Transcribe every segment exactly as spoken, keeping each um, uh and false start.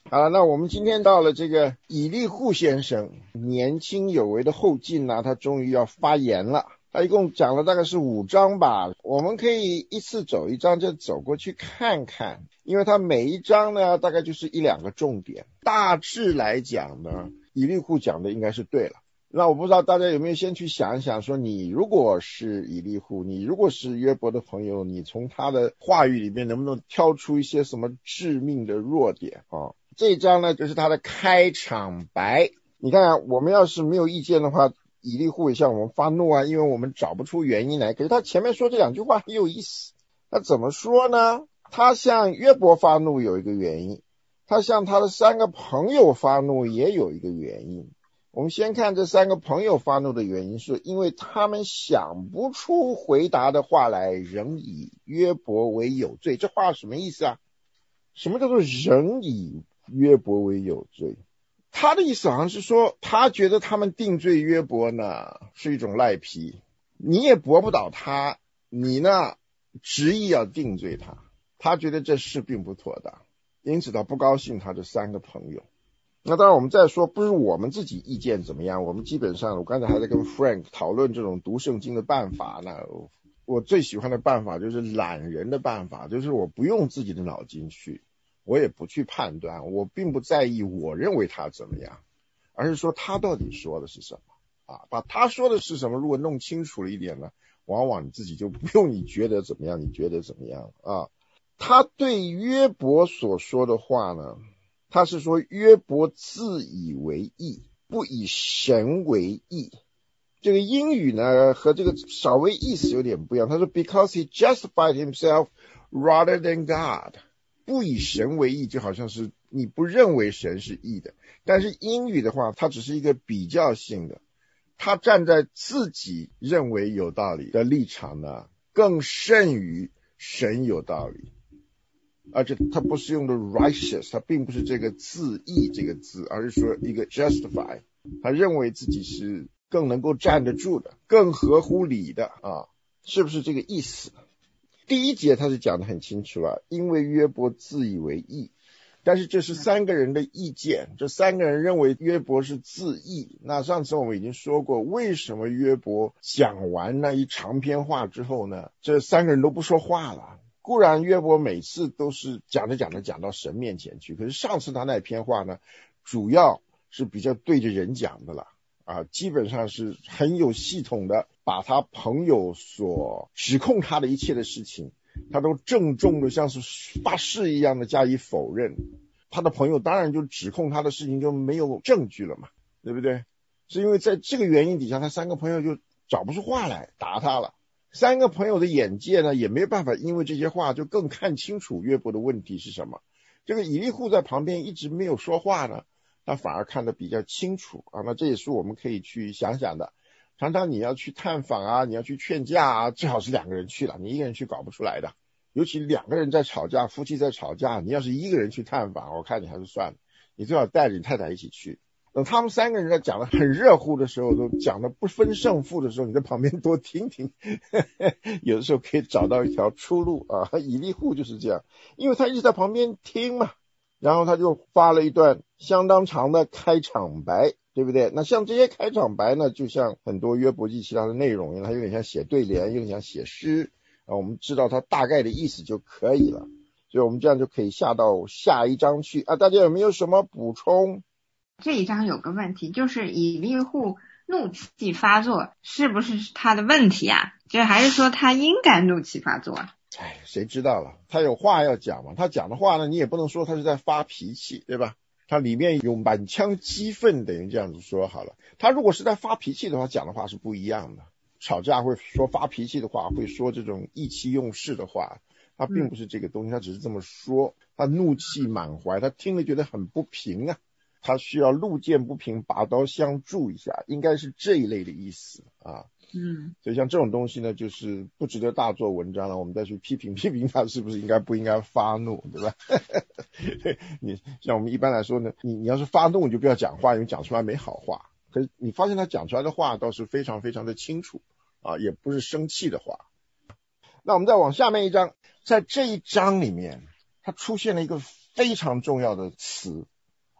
好了，那我们今天到了这个以利户先生年轻有为的后进呢，他终于要发言了。他一共讲了大概是五章吧，我们可以一次走一章就走过去看看，因为他每一章呢大概就是一两个重点。大致来讲呢，以利户讲的应该是对了。那我不知道大家有没有先去想一想，说你如果是以利户，你如果是约伯的朋友，你从他的话语里面能不能挑出一些什么致命的弱点啊？这一章呢就是他的开场白。你看我们要是没有意见的话，以利户也向我们发怒啊，因为我们找不出原因来。可是他前面说这两句话很有意思，他怎么说呢？他向约伯发怒有一个原因，他向他的三个朋友发怒也有一个原因。我们先看这三个朋友发怒的原因，是因为他们想不出回答的话来，仍以约伯为有罪。这话什么意思啊？什么叫做仍以约伯为有罪？他的意思好像是说，他觉得他们定罪约伯呢是一种赖皮，你也驳不倒他，你呢执意要定罪他，他觉得这事并不妥当，因此他不高兴他这三个朋友。那当然我们再说，不是我们自己意见怎么样，我们基本上我刚才还在跟 Frank 讨论这种读圣经的办法呢。我最喜欢的办法就是懒人的办法，就是我不用自己的脑筋去，我也不去判断，我并不在意我认为他怎么样，而是说他到底说的是什么啊？把他说的是什么如果弄清楚了一点呢，往往你自己就不用你觉得怎么样，你觉得怎么样啊？他对约伯所说的话呢，他是说约伯自以为义，不以神为义。这个英语呢和这个稍微意思有点不一样，他说 because he justified himself rather than God。 不以神为义就好像是你不认为神是义的，但是英语的话它只是一个比较性的，他站在自己认为有道理的立场呢更胜于神有道理，而且他不是用的 righteous， 他并不是这个自义这个字，而是说一个 justify， 他认为自己是更能够站得住的，更合乎理的啊，是不是这个意思？第一节他是讲得很清楚了，因为约伯自以为义，但是这是三个人的意见，这三个人认为约伯是自义。那上次我们已经说过，为什么约伯讲完那一长篇话之后呢，这三个人都不说话了？固然约伯每次都是讲着讲着讲到神面前去，可是上次他那篇话呢，主要是比较对着人讲的了啊，基本上是很有系统的把他朋友所指控他的一切的事情，他都郑重的像是发誓一样的加以否认。他的朋友当然就指控他的事情就没有证据了嘛，对不对？是因为在这个原因底下，他三个朋友就找不出话来答他了。三个朋友的眼界呢也没有办法因为这些话就更看清楚约伯的问题是什么。这个以利户在旁边一直没有说话呢，他反而看得比较清楚啊。那这也是我们可以去想想的，常常你要去探访啊，你要去劝架啊，最好是两个人去了，你一个人去搞不出来的。尤其两个人在吵架，夫妻在吵架，你要是一个人去探访，我看你还是算了，你最好带着你太太一起去。等他们三个人在讲得很热乎的时候，都讲得不分胜负的时候，你在旁边多听听有的时候可以找到一条出路啊。以利户就是这样，因为他一直在旁边听嘛，然后他就发了一段相当长的开场白，对不对？那像这些开场白呢，就像很多约伯记其他的内容，它有点像写对联，有点像写诗啊，我们知道它大概的意思就可以了，所以我们这样就可以下到下一章去啊。大家有没有什么补充？ 这一章有个问题，就是以利户怒气发作是不是他的问题啊？这还是说他应该怒气发作？ 哎，谁知道了，他有话要讲嘛，他讲的话呢，你也不能说他是在发脾气，对吧？他里面有满腔激愤，等于这样子说好了。他如果是在发脾气的话，讲的话是不一样的。吵架会说发脾气的话，会说这种意气用事的话，他并不是这个东西，他只是这么说，他怒气满怀，他听了觉得很不平啊，他需要路见不平拔刀相助一下，应该是这一类的意思啊。 嗯， 所以像这种东西呢，就是不值得大做文章了，我们再去批评批评他是不是应该不应该发怒，对吧？你像我们一般来说呢，你你要是发怒你就不要讲话，因为讲出来没好话。可是你发现他讲出来的话倒是非常非常的清楚啊，也不是生气的话。那我们再往下面一章，在这一章里面它出现了一个非常重要的词，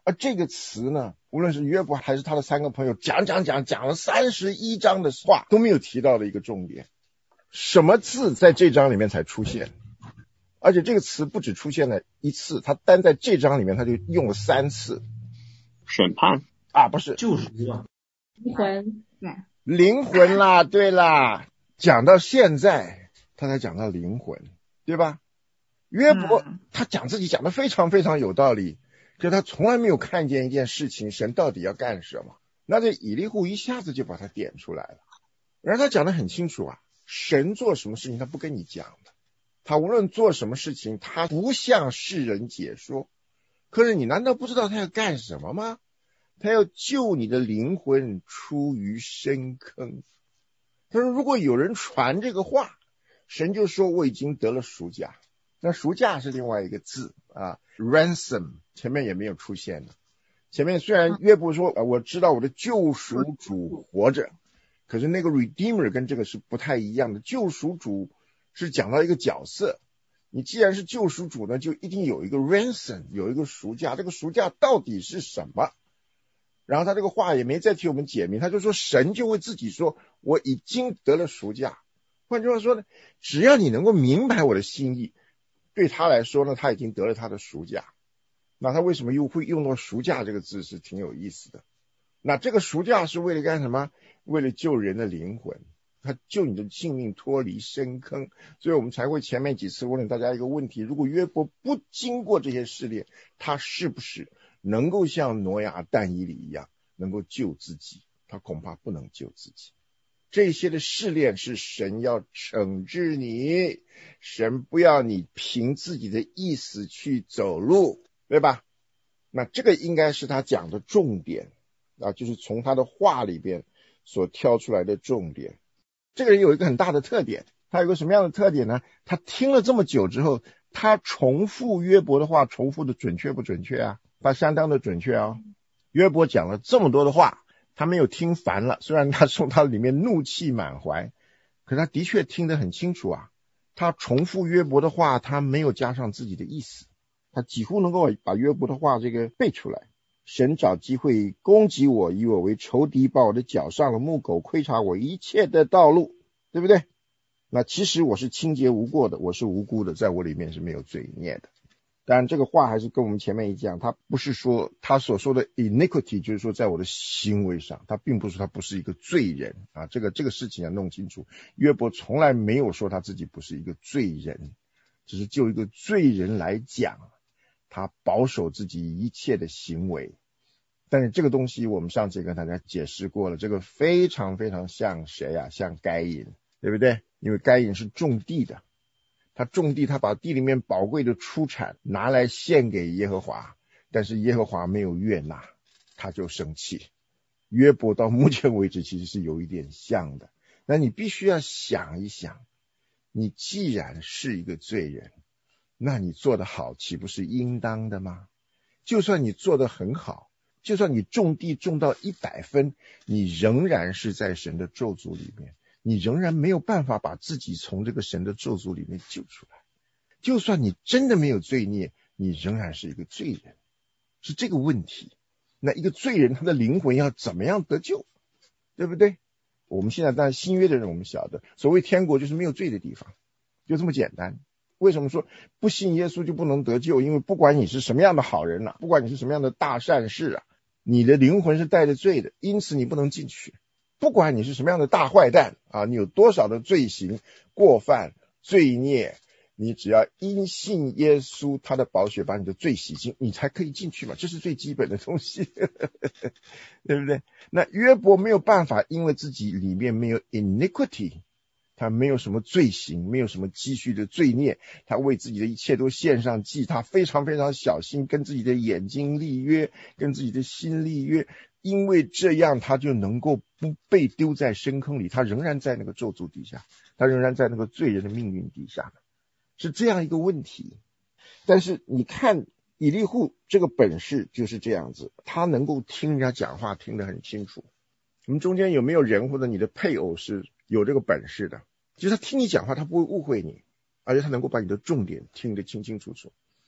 而这个词呢，无论是约伯还是他的三个朋友讲讲讲讲了三十一章的话都没有提到的一个重点，什么字在这章里面才出现？而且这个词不只出现了一次，他单在这章里面他就用了三次。 审判啊，不是救赎啊， 灵魂，对， 灵魂啦，对啦，讲到现在他才讲到灵魂，对吧？约伯、嗯、他讲自己讲的非常非常有道理，可他从来没有看见一件事情，神到底要干什么。那这以利户一下子就把他点出来了，而他讲得很清楚啊，神做什么事情他不跟你讲的，他无论做什么事情他不向世人解说。可是你难道不知道他要干什么吗？他要救你的灵魂出于深坑。他说如果有人传这个话，神就说我已经得了赎价。那赎价是另外一个字啊 ransom 前面也没有出现的。前面虽然约伯说、呃、我知道我的救赎主活着，可是那个 redeemer 跟这个是不太一样的。救赎主是讲到一个角色，你既然是救赎主呢，就一定有一个 ransom， 有一个赎价，这个赎价到底是什么？然后他这个话也没再替我们解明，他就说神就会自己说我已经得了赎价。换句话说呢，只要你能够明白我的心意，对他来说呢，他已经得了他的赎价。那他为什么又会用到赎价这个字是挺有意思的。那这个赎价是为了干什么？为了救人的灵魂，他救你的性命脱离深坑。所以我们才会前面几次问了大家一个问题，如果约伯不经过这些试炼，他是不是能够像挪亚但以理一样能够救自己？他恐怕不能救自己。这些的试炼是神要惩治你，神不要你凭自己的意思去走路，对吧？那这个应该是他讲的重点啊，就是从他的话里边所挑出来的重点。这个人有一个很大的特点，他有个什么样的特点呢？他听了这么久之后，他重复约伯的话，重复的准确不准确啊？他相当的准确啊。约伯讲了这么多的话，他没有听烦了，虽然他从他里面怒气满怀，可他的确听得很清楚啊。他重复约伯的话，他没有加上自己的意思，他几乎能够把约伯的话这个背出来。神找机会攻击我，以我为仇敌，把我的脚上了木狗，窥察我一切的道路，对不对？那其实我是清洁无过的，我是无辜的，在我里面是没有罪孽的。当然这个话还是跟我们前面一样，他不是说他所说的 iniquity 就是说在我的行为上，他并不是他不是一个罪人啊，这个这个事情要弄清楚。约伯从来没有说他自己不是一个罪人，只是就一个罪人来讲，他保守自己一切的行为。但是这个东西我们上次也跟大家解释过了，这个非常非常像谁啊？像该隐，对不对？因为该隐是种地的，他种地，他把地里面宝贵的出产拿来献给耶和华，但是耶和华没有悦纳，他就生气。约伯到目前为止其实是有一点像的。那你必须要想一想，你既然是一个罪人，那你做得好岂不是应当的吗？就算你做得很好，就算你种地种到一百分，你仍然是在神的咒诅里面，你仍然没有办法把自己从这个神的咒诅里面救出来。就算你真的没有罪孽，你仍然是一个罪人，是这个问题。那一个罪人他的灵魂要怎么样得救，对不对？我们现在当然新约的人我们晓得，所谓天国就是没有罪的地方，就这么简单。为什么说不信耶稣就不能得救？因为不管你是什么样的好人啊，不管你是什么样的大善事啊，你的灵魂是带着罪的，因此你不能进去。不管你是什么样的大坏蛋啊，你有多少的罪行过犯罪孽，你只要因信耶稣他的宝血把你的罪洗净，你才可以进去嘛，这是最基本的东西对不对？那约伯没有办法，因为自己里面没有 iniquity， 他没有什么罪行，没有什么积蓄的罪孽，他为自己的一切都献上祭，他非常非常小心，跟自己的眼睛立约，跟自己的心立约，因为这样他就能够不被丢在深坑里，他仍然在那个咒诅底下，他仍然在那个罪人的命运底下，是这样一个问题。但是你看以利户这个本事就是这样子，他能够听人家讲话听得很清楚。我们中间有没有人或者你的配偶是有这个本事的？就是他听你讲话他不会误会你，而且他能够把你的重点听得清清楚楚。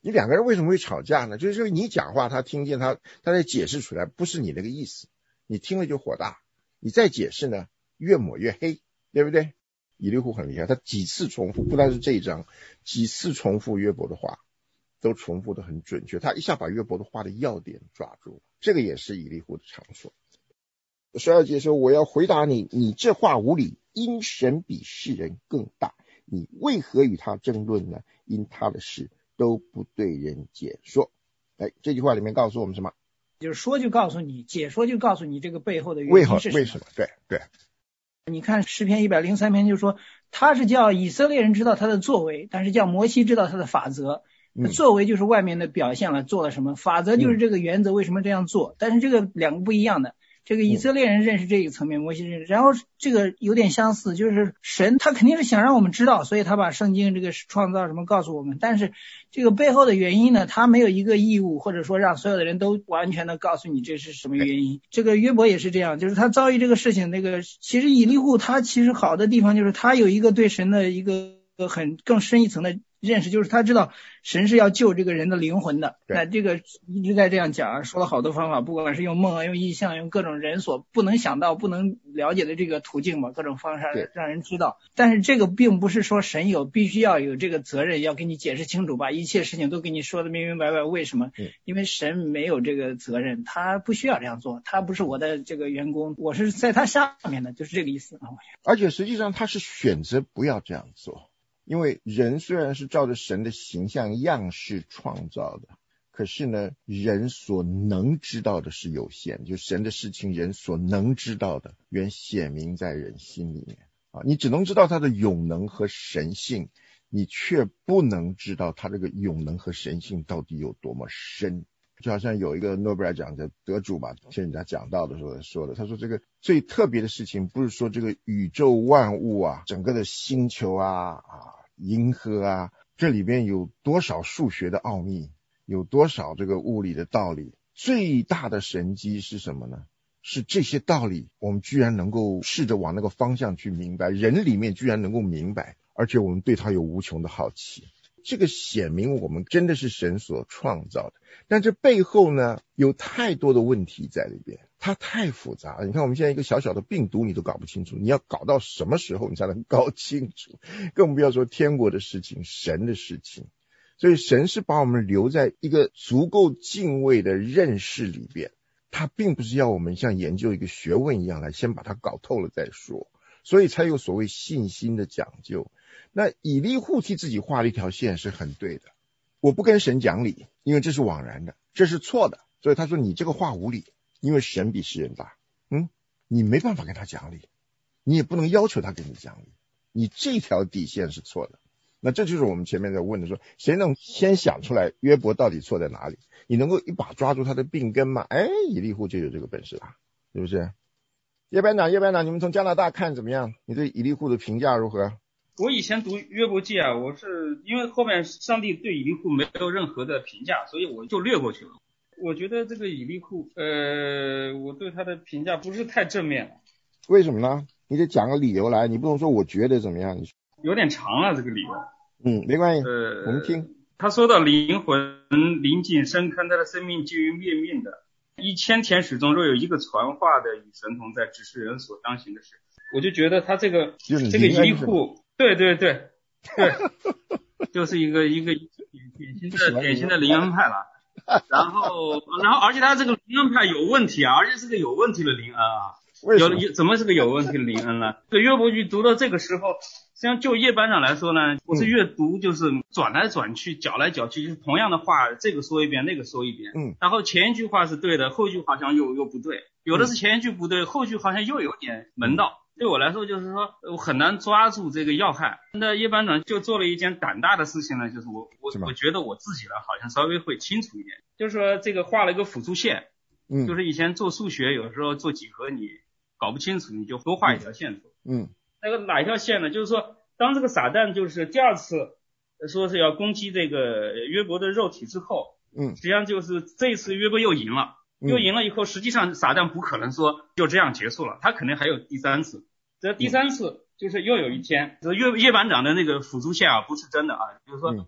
你两个人为什么会吵架呢？就是你讲话他听见，他他在解释出来不是你那个意思，你听了就火大，你再解释呢越抹越黑，对不对？以利户很厉害，他几次重复，不单是这一章，几次重复约伯的话，都重复的很准确，他一下把约伯的话的要点抓住了，这个也是以利户的长处。十二节说，我要回答你，你这话无理，因神比世人更大，你为何与他争论呢？因他的事都不对人解说。哎，这句话里面告诉我们什么？ 就是说就告诉你，解说就告诉你这个背后的原因是什么。 为什么？对对。 你看诗篇一百零三篇就说，他是叫以色列人知道他的作为，但是叫摩西知道他的法则。 嗯、 作为就是外面的表现了，做了什么，法则就是这个原则为什么这样做、嗯、但是这个两个不一样的。这个以色列人认识这个层面，摩西认识，然后这个有点相似，就是神他肯定是想让我们知道，所以他把圣经这个创造什么告诉我们，但是这个背后的原因呢，他没有一个义务或者说让所有的人都完全的告诉你这是什么原因。这个约伯也是这样，就是他遭遇这个事情，那个其实以利户他其实好的地方就是他有一个对神的一个很更深一层的认识，就是他知道神是要救这个人的灵魂的。那这个一直在这样讲，说了好多方法，不管是用梦啊，用意象，用各种人所不能想到不能了解的这个途径吧，各种方式让人知道。但是这个并不是说神有必须要有这个责任要给你解释清楚，把一切事情都给你说的明明白白。为什么？因为神没有这个责任，他不需要这样做，他不是我的这个员工，我是在他下面的，就是这个意思。 而且实际上他是选择不要这样做，因为人虽然是照着神的形象样式创造的，可是呢，人所能知道的是有限，就神的事情人所能知道的原显明在人心里面啊，你只能知道他的永能和神性，你却不能知道他这个永能和神性到底有多么深。就好像有一个诺贝尔奖的得主吧，听人家讲到的时候说的，他说这个最特别的事情不是说这个宇宙万物啊，整个的星球啊啊银河啊，这里边有多少数学的奥秘，有多少这个物理的道理，最大的神机是什么呢？是这些道理我们居然能够试着往那个方向去明白，人里面居然能够明白，而且我们对它有无穷的好奇，这个显明我们真的是神所创造的。但这背后呢有太多的问题在里边，它太复杂了。你看我们现在一个小小的病毒你都搞不清楚，你要搞到什么时候你才能搞清楚，更不要说天国的事情，神的事情。所以神是把我们留在一个足够敬畏的认识里边，他并不是要我们像研究一个学问一样来先把它搞透了再说，所以才有所谓信心的讲究。那以利户替自己画了一条线是很对的，我不跟神讲理，因为这是枉然的，这是错的，所以他说你这个话无理，因为神比世人大，嗯，你没办法跟他讲理，你也不能要求他跟你讲理，你这条底线是错的。那这就是我们前面在问的说，谁能先想出来约伯到底错在哪里，你能够一把抓住他的病根吗？哎，以利户就有这个本事了，是不是？叶班长叶班长你们从加拿大看怎么样？你对以利户的评价如何？ 我以前读约伯记啊，我是因为后面上帝对以利户没有任何的评价，所以我就略过去了。我觉得这个以利户呃，我对他的评价不是太正面。 为什么呢？你得讲个理由来，你不能说我觉得怎么样。 有点长了这个理由。 嗯，没关系， 呃， 我们听。 他说到灵魂临近深坑，他的生命基于灭命的，一千天使中若有一个传话的与神同在，指示人所当行的事。我就觉得他这个这个以利户，对对对对，就是一个一个典型的典型的灵恩派了。然后然后而且他这个灵恩派有问题啊，而且是个有问题的灵恩啊。有怎么是个有问题的灵恩呢？这约伯记读到这个时候，实际上就叶班长来说呢，我是越读就是转来转去，搅来搅去，就是同样的话，这个说一遍，那个说一遍。嗯。然后前一句话是对的，后句好像又又不对，有的是前一句不对，后句好像又有点门道。对我来说，就是说我很难抓住这个要害。那叶班长就做了一件胆大的事情呢，就是我我我觉得我自己呢好像稍微会清楚一点，就是说这个画了一个辅助线。嗯。就是以前做数学，有时候做几何你搞不清楚，你就多画一条线图。嗯，那个哪一条线呢？就是说，当这个撒旦就是第二次说是要攻击这个约伯的肉体之后，嗯，实际上就是这一次约伯又赢了，又赢了以后，实际上撒旦不可能说就这样结束了，他肯定还有第三次。这第三次就是又有一天，这约叶班长的那个辅助线啊，不是真的啊，就是说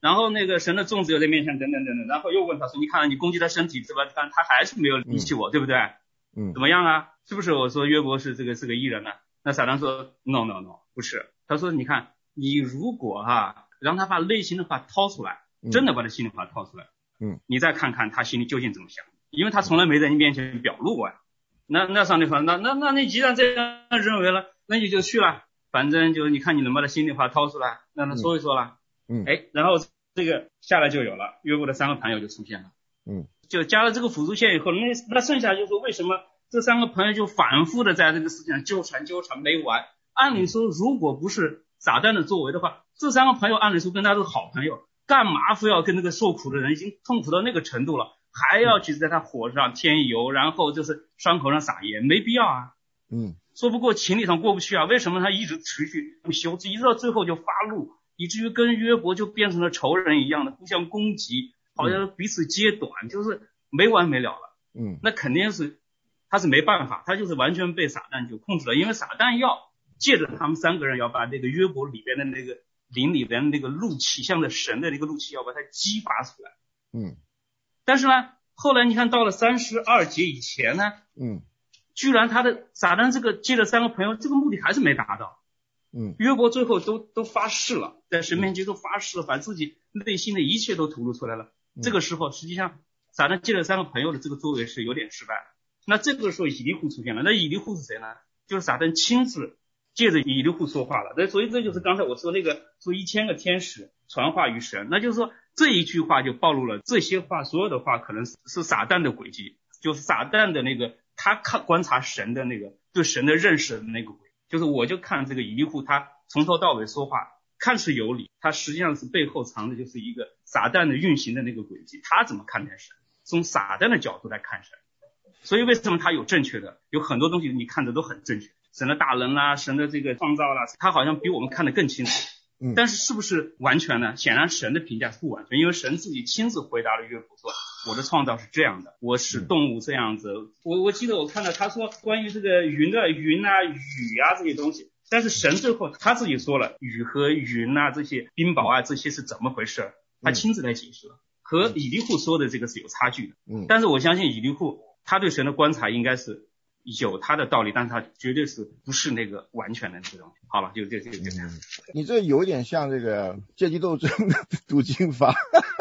然后那个神的众子又在面前等等等等，然后又问他说，你看你攻击他身体是吧？但他还是没有离弃我，对不对？ 嗯， 怎么样啊？是不是我说约伯是这个是个义人呢？那撒旦说 no no no 不是，他说你看你如果哈、啊、让他把内心的话掏出来，真的把他心里话掏出来， 嗯， 你再看看他心里究竟怎么想，因为他从来没在你面前表露过呀。那那上帝说那那那你既然这样认为了，那你就去了，反正就你看你能把他心里话掏出来，让他说一说了， 嗯， 哎，然后这个下来就有了，约伯的三个朋友就出现了， 嗯， 就加了这个辅助线以后，那那剩下就是说为什么这三个朋友就反复的在这个事情上纠缠纠缠没完？按理说如果不是撒旦的作为的话，这三个朋友按理说跟他是好朋友，干嘛非要跟那个受苦的人已经痛苦到那个程度了，还要去在他火上添油，然后就是伤口上撒盐，没必要啊。 嗯， 说不过情理上过不去啊，为什么他一直持续不休，一直到最后就发怒，以至于跟约伯就变成了仇人一样的互相攻击，好像彼此揭短，就是没完没了了。 嗯， 那肯定是他是没办法，他就是完全被撒旦就控制了，因为撒旦要借着他们三个人要把那个约伯里边的那个灵里边的那个怒气，向着神的那个怒气要把它激发出来。 嗯， 但是呢，后来你看到了三十二节以前呢， 嗯， 居然他的撒旦这个借了三个朋友，这个目的还是没达到。 嗯， 约伯最后都都发誓了，在神面前都发誓了，把自己内心的一切都吐露出来了。 嗯、 这个时候，实际上撒旦借了三个朋友的这个作为是有点失败了。那这个时候以利户出现了，那以利户是谁呢？就是撒旦亲自借着以利户说话了。所以这就是刚才我说那个说一千个天使传话于神，那就是说这一句话就暴露了这些话所有的话可能是是撒旦的轨迹，就是撒旦的那个他看观察神的那个对神的认识的那个轨迹。就是我就看这个以利户他从头到尾说话看似有理，他实际上是背后藏的就是一个撒旦的运行的那个轨迹，他怎么看待神，从撒旦的角度来看神。所以为什么他有正确的，有很多东西你看的都很正确，神的大能啦，神的这个创造啦，他好像比我们看得更清楚。 嗯， 但是是不是完全呢？显然神的评价是不完全，因为神自己亲自回答了约伯说，我的创造是这样的，我使动物这样子。我我记得我看到他说关于这个云的云啊雨啊这些东西，但是神最后他自己说了雨和云啊这些冰雹啊这些是怎么回事，他亲自来解释了，和以利户说的这个是有差距的。 嗯， 但是我相信以利户他对神的观察应该是有他的道理，但是他绝对是不是那个完全的这种。好了，就就就就这样。 你这有点像这个阶级斗争的读经法。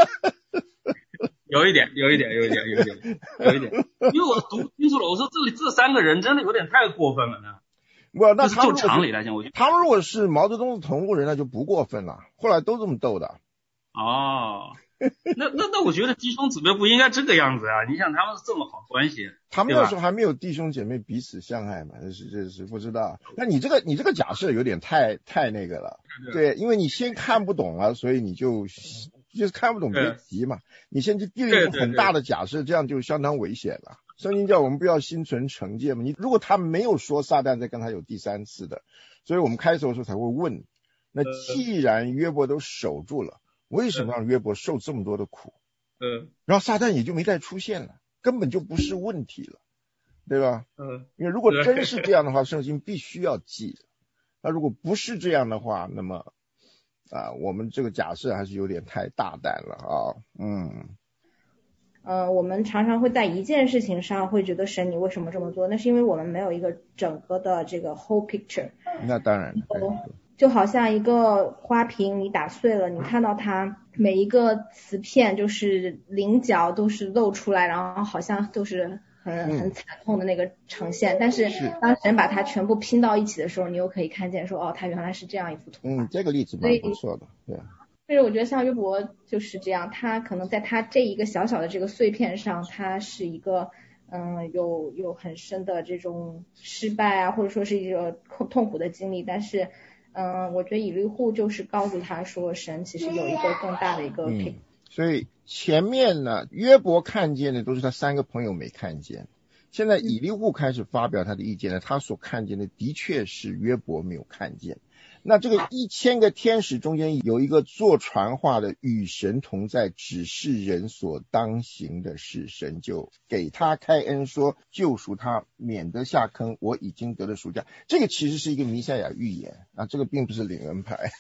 有一点，有一点，有一点，有一点，有一点。因为我读清楚了，我说这里这三个人真的有点太过分了呢。 不，那他就常理来讲，我觉得他们如果是毛泽东的同路人，那就不过分了。后来都这么斗的。 哦。那那那我觉得弟兄姊妹不应该这个样子啊！你想他们是这么好关系， 他们那时候还没有弟兄姐妹彼此相爱嘛，这是这是不知道。那你这个你这个假设有点太太那个了，对，因为你先看不懂了，所以你就就是看不懂别提嘛。你先就定一个很大的假设，这样就相当危险了。圣经叫我们不要心存成见嘛。你如果他没有说撒旦在跟他有第三次的，所以我们开始的时候才会问。那既然约伯都守住了。为什么让约伯受这么多的苦？ 嗯， 然后撒旦也就没再出现了，根本就不是问题了，对吧？ 嗯， 因为如果真是这样的话，圣经必须要记的。那如果不是这样的话，那么啊，我们这个假设还是有点太大胆了啊。嗯。 呃，我们常常会在一件事情上会觉得神你为什么这么做？那是因为我们没有一个整个的这个 whole picture。 那当然。 就好像一个花瓶你打碎了，你看到它每一个瓷片就是棱角都是露出来，然后好像都是很很惨痛的那个呈现，但是当神把它全部拼到一起的时候，你又可以看见说哦，它原来是这样一幅图画。 嗯，这个例子蛮不错的，对。 所以我觉得像约伯就是这样，他可能在他这一个小小的这个碎片上，他是一个嗯有有很深的这种失败啊，或者说是一个痛苦的经历，但是嗯，我觉得以利户就是告诉他说，神其实有一个更大的一个、 嗯。所以前面呢，约伯看见的都是他三个朋友没看见。现在以利户开始发表他的意见呢，他所看见的的确是约伯没有看见。 那这个一千个天使中间有一个做传话的，与神同在，指示人所当行的事，神就给他开恩说，救赎他，免得下坑，我已经得了赎价。这个其实是一个弥赛亚预言啊，这个并不是领恩派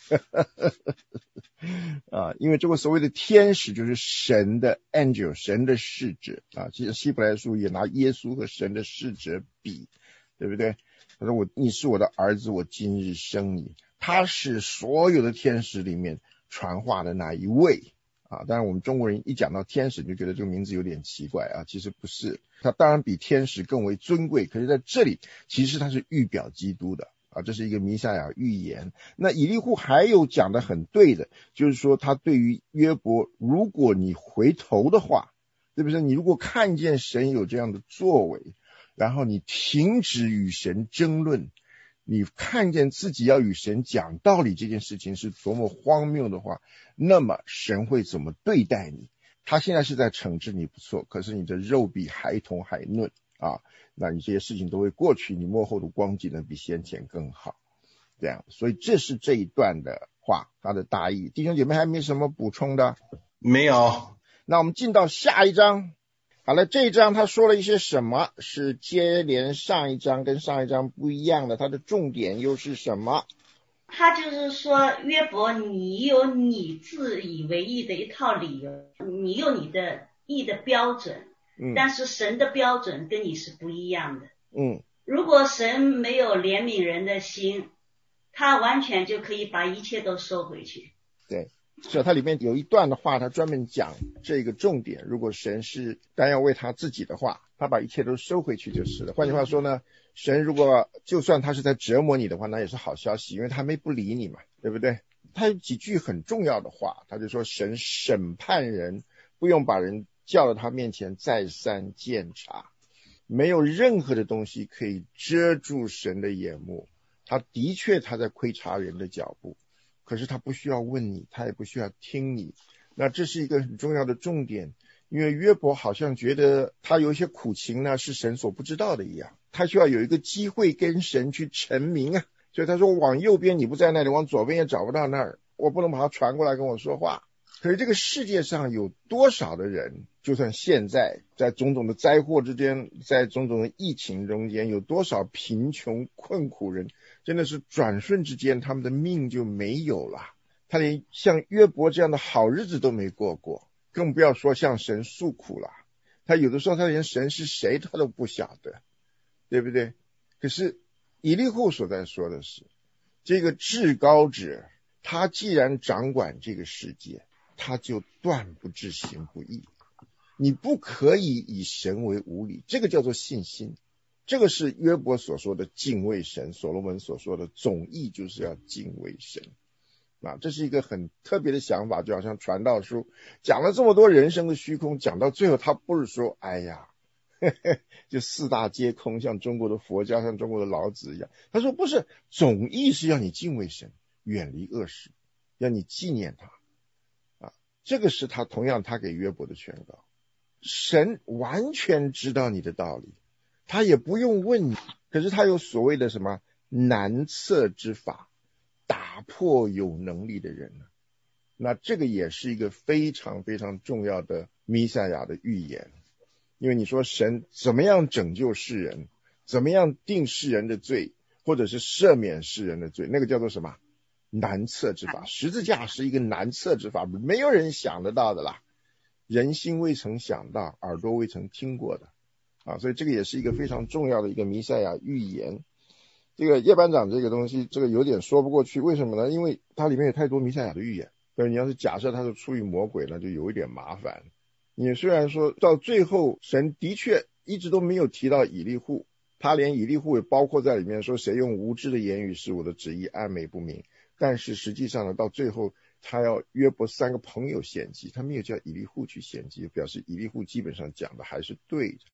啊，因为这个所谓的天使就是神的 angel， 神的使者啊，其实希伯来书也拿耶稣和神的使者比，对不对？他说我你是我的儿子，我今日生你。他是所有的天使里面传话的那一位啊，当然我们中国人一讲到天使就觉得这个名字有点奇怪啊，其实不是，他当然比天使更为尊贵，可是在这里其实他是预表基督的啊，这是一个弥赛亚预言。那以利户还有讲的很对的，就是说他对于约伯，如果你回头的话，对不对？你如果看见神有这样的作为，然后你停止与神争论，你看见自己要与神讲道理这件事情是多么荒谬的话，那么神会怎么对待你？他现在是在惩治你不错，可是你的肉比孩童还嫩啊，那你这些事情都会过去，你末后的光景呢比先前更好，这样，所以这是这一段的话，它的大意。弟兄姐妹还没什么补充的？ 没有。 那我们进到下一章。好了，这一章他说了一些什么，是接连上一章跟上一章不一样的，它的重点又是什么？ 他就是说，约伯，你有你自以为义的一套理由，你有你的义的标准，嗯，但是神的标准跟你是不一样的。 嗯， 如果神没有怜悯人的心，他完全就可以把一切都收回去。 对。是它里面有一段的话，他专门讲这个重点，如果神是单要为他自己的话，他把一切都收回去就是了。换句话说呢，神如果就算他是在折磨你的话，那也是好消息，因为他没不理你嘛，对不对？他有几句很重要的话，他就说神审判人，不用把人叫到他面前再三鉴察，没有任何的东西可以遮住神的眼目，他的确他在窥察人的脚步，可是他不需要问你，他也不需要听你。那这是一个很重要的重点，因为约伯好像觉得他有一些苦情呢是神所不知道的一样，他需要有一个机会跟神去陈明啊，所以他说往右边你不在那里，往左边也找不到那儿，我不能把他传过来跟我说话。可是这个世界上有多少的人，就算现在在种种的灾祸之间，在种种的疫情中间，有多少贫穷困苦人，真的是转瞬之间他们的命就没有了，他连像约伯这样的好日子都没过过，更不要说向神诉苦了。他有的时候他连神是谁他都不晓得，对不对？可是以利户所在说的是，这个至高者他既然掌管这个世界，他就断不至行不义，你不可以以神为无礼，这个叫做信心。这个是约伯所说的敬畏神，所罗门所说的总义就是要敬畏神啊，这是一个很特别的想法，就好像传道书讲了这么多人生的虚空，讲到最后他不是说哎呀呵呵就四大皆空，像中国的佛家，像中国的老子一样，他说不是，总义是要你敬畏神，远离恶事，要你纪念他啊，这个是他同样他给约伯的宣告。神完全知道你的道理，他也不用问你，可是他有所谓的什么难测之法，打破有能力的人，那这个也是一个非常非常重要的弥赛亚的预言。因为你说神怎么样拯救世人，怎么样定世人的罪，或者是赦免世人的罪，那个叫做什么难测之法。十字架是一个难测之法，没有人想得到的啦，人心未曾想到，耳朵未曾听过的啊，所以这个也是一个非常重要的一个弥赛亚预言。这个叶班长这个东西，这个有点说不过去，为什么呢？因为它里面有太多弥赛亚的预言，所以你要是假设它是出于魔鬼呢，就有一点麻烦。你虽然说到最后神的确一直都没有提到以利户，他连以利户也包括在里面，说谁用无知的言语使我的旨意暧昧不明，但是实际上呢，到最后他要约伯三个朋友献祭，他没有叫以利户去献祭，表示以利户基本上讲的还是对的。